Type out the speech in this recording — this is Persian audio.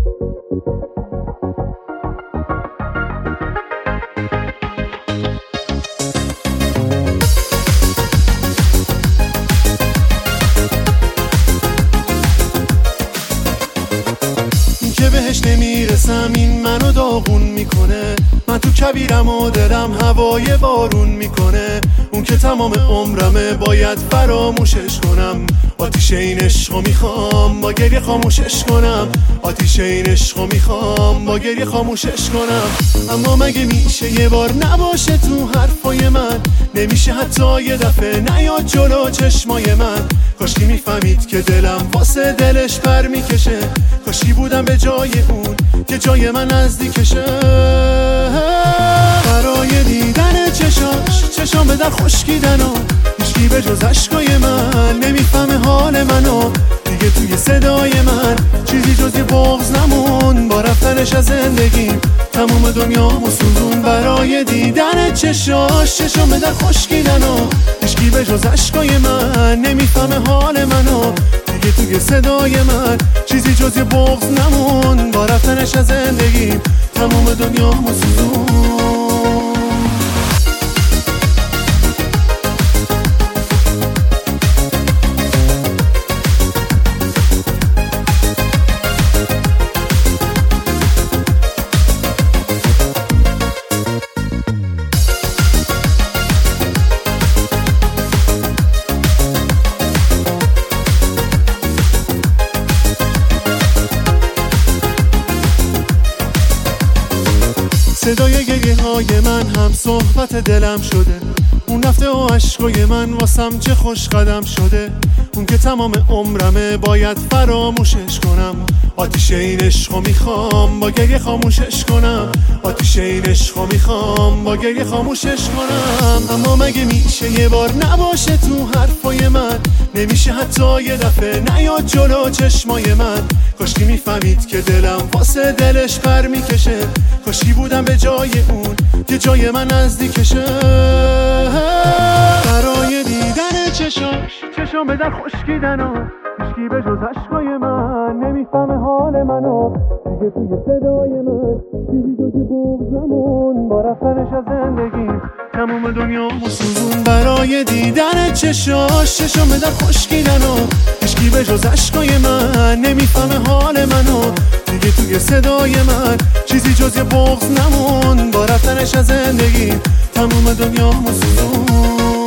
که بهش نمیرسم این منو داغون میکنه. من تو کبیرم و دلم هوای بارون میکنه. اون که تمام عمرمه باید فراموشش کنم. آتیش این عشقو میخوام با گریه خاموشش کنم. آتیش این عشقو میخوام با گریه خاموشش کنم. اما مگه میشه یه بار نباشه تو حرفای من؟ نمیشه حتی یه دفعه نیاد جلو چشمای من؟ کاشکی میفهمید که دلم واسه دلش پر میکشه. کاشکی بودم به جای اون که جای من نزدیکشه. برای دیدن چشام به در خشکیدن و هیچکی به جز عشقای من نمیفهمه حال منو. دیگه توی صدای من چیزی جز یه بغض نمون. با رفتنش از زندگیم تموم دنیامو سوزون. برای دیدن چشام به در خشکیدن و هیچکی به جز عشقای من نمیفهمه حال منو. دیگه توی صدای من چیزی جز یه بغض نمون. با رفتنش از زندگیم تموم دنیامو سوزون. صدای گریه های من هم صحبت دلم شده. اون رفته و عشقای من واسم چه خوش قدم شده. اون که تمام عمرمه باید فراموشش کنم. آتیش این عشقو میخوام با گریه خاموشش کنم. آتیش این عشقو میخوام با گریه خاموشش کنم. اما مگه میشه یه بار نباشه تو حرفای من؟ نمیشه حتی یه دفعه نیاد جلو چشمای من؟ کاشکی میفهمید که دلم واسه دلش پر میکشه. کاشکی بودم به جای اون که جای من نزدیکشه. برای دیدن چشام به در خشکیدن و هیچکی به جز عشقای من نمیفهمه حال منو. دیگه توی صدای من چیزی جزی بغض نمون. با رفتنش از زندگی تموم دنیامو سوزون. برای دیدن چشام به در خشکیدن و هیچکی به جز عشقای من نمیفهمه حال منو. دیگه توی صدای من چیزی جز یه بغض نمون. با رفتنش از زندگی تموم دنیامو سوزون.